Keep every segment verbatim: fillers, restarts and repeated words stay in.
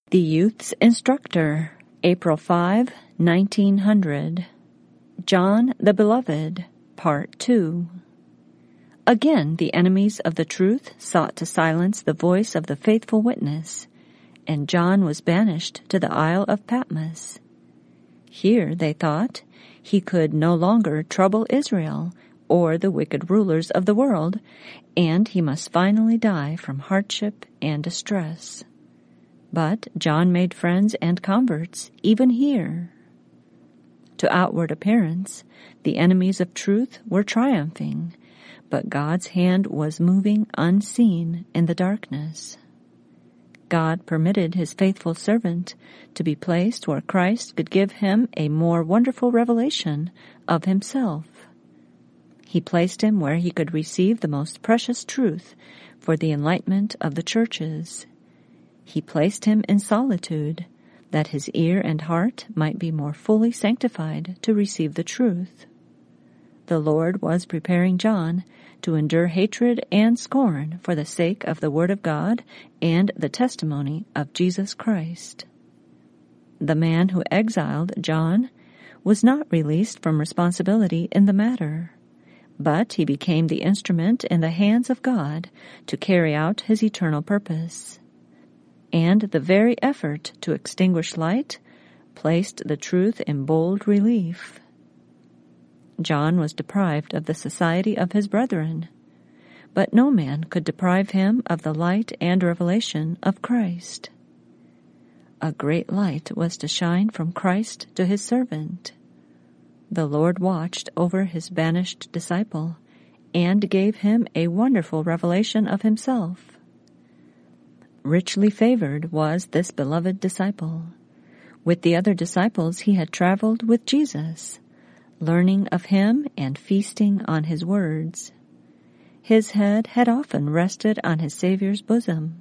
The Youth's Instructor, April fifth, nineteen hundred. John the Beloved, Part two. Again the enemies of the truth sought to silence the voice of the faithful witness, and John was banished to the Isle of Patmos. Here, they thought, he could no longer trouble Israel or the wicked rulers of the world, and he must finally die from hardship and distress. But John made friends and converts even here. To outward appearance, the enemies of truth were triumphing, but God's hand was moving unseen in the darkness. God permitted his faithful servant to be placed where Christ could give him a more wonderful revelation of himself. He placed him where he could receive the most precious truth for the enlightenment of the churches. He placed him in solitude, that his ear and heart might be more fully sanctified to receive the truth. The Lord was preparing John to endure hatred and scorn for the sake of the Word of God and the testimony of Jesus Christ. The man who exiled John was not released from responsibility in the matter, but he became the instrument in the hands of God to carry out his eternal purpose. And the very effort to extinguish light placed the truth in bold relief. John was deprived of the society of his brethren, but no man could deprive him of the light and revelation of Christ. A great light was to shine from Christ to his servant. The Lord watched over his banished disciple and gave him a wonderful revelation of himself. Richly favored was this beloved disciple. With the other disciples he had traveled with Jesus, learning of him and feasting on his words. His head had often rested on his Savior's bosom.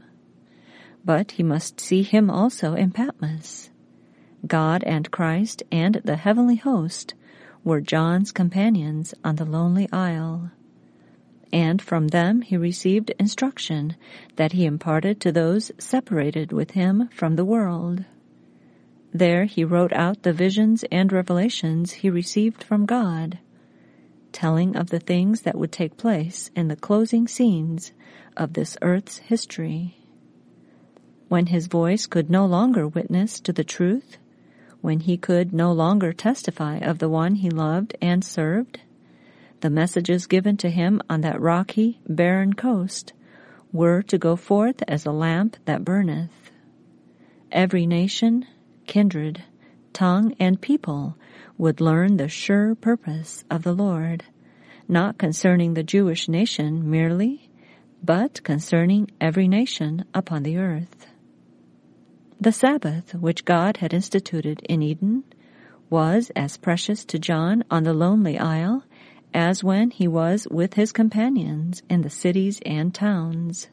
But he must see him also in Patmos. God and Christ and the heavenly host were John's companions on the lonely isle. And from them he received instruction that he imparted to those separated with him from the world. There he wrote out the visions and revelations he received from God, telling of the things that would take place in the closing scenes of this earth's history. When his voice could no longer witness to the truth, when he could no longer testify of the one he loved and served, the messages given to him on that rocky, barren coast were to go forth as a lamp that burneth. Every nation, kindred, tongue, and people would learn the sure purpose of the Lord, not concerning the Jewish nation merely, but concerning every nation upon the earth. The Sabbath, which God had instituted in Eden, was as precious to John on the lonely isle as when he was with his companions in the cities and towns.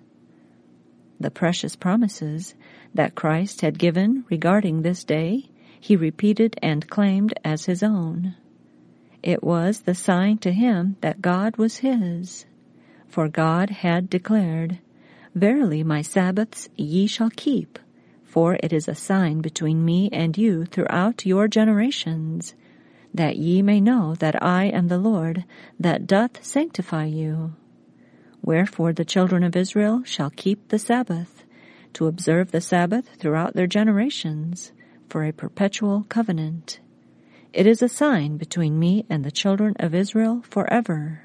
The precious promises that Christ had given regarding this day he repeated and claimed as his own. It was the sign to him that God was his, for God had declared, "Verily my Sabbaths ye shall keep, for it is a sign between me and you throughout your generations, that ye may know that I am the Lord that doth sanctify you. Wherefore the children of Israel shall keep the Sabbath, to observe the Sabbath throughout their generations, for a perpetual covenant. It is a sign between me and the children of Israel forever."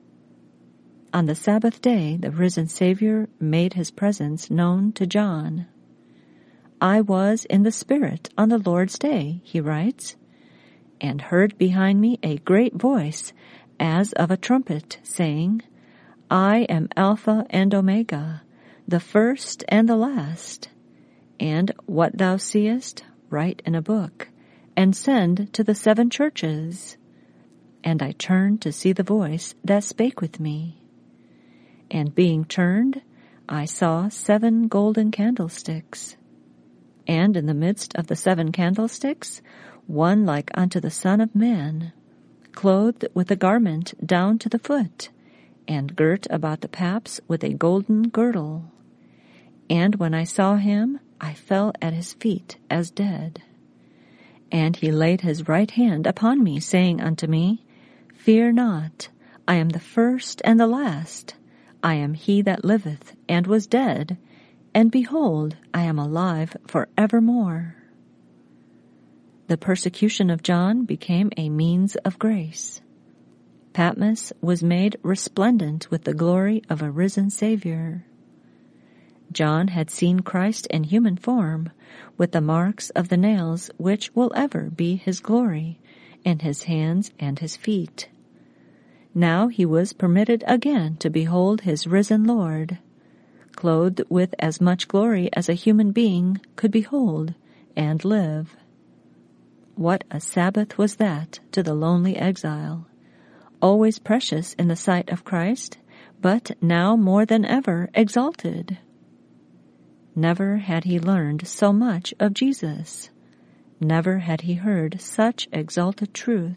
On the Sabbath day the risen Savior made his presence known to John. "I was in the Spirit on the Lord's day," he writes, "and heard behind me a great voice as of a trumpet, saying, I am Alpha and Omega, the first and the last. And what thou seest, write in a book, and send to the seven churches." And I turned to see the voice that spake with me. And being turned, I saw seven golden candlesticks. And in the midst of the seven candlesticks, one like unto the Son of Man, clothed with a garment down to the foot, and girt about the paps with a golden girdle. And when I saw him, I fell at his feet as dead. And he laid his right hand upon me, saying unto me, Fear not, I am the first and the last. I am he that liveth and was dead, and behold, I am alive for evermore. The persecution of John became a means of grace. Patmos was made resplendent with the glory of a risen Savior. John had seen Christ in human form, with the marks of the nails which will ever be his glory, in his hands and his feet. Now he was permitted again to behold his risen Lord, clothed with as much glory as a human being could behold and live. What a Sabbath was that to the lonely exile, always precious in the sight of Christ, but now more than ever exalted. Never had he learned so much of Jesus. Never had he heard such exalted truth.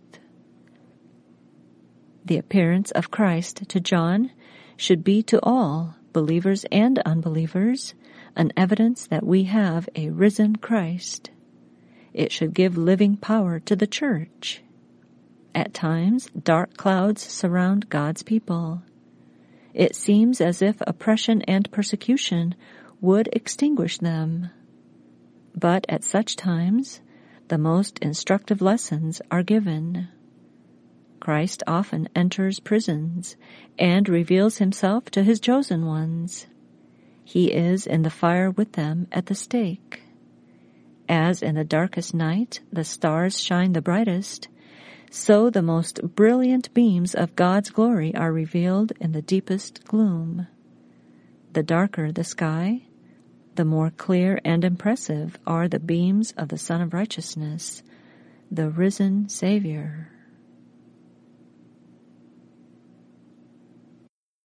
The appearance of Christ to John should be to all, believers and unbelievers, an evidence that we have a risen Christ. It should give living power to the church. At times, dark clouds surround God's people. It seems as if oppression and persecution would extinguish them. But at such times, the most instructive lessons are given. Christ often enters prisons and reveals himself to his chosen ones. He is in the fire with them at the stake. As in the darkest night the stars shine the brightest, so the most brilliant beams of God's glory are revealed in the deepest gloom. The darker the sky, the more clear and impressive are the beams of the Son of Righteousness, the risen Savior.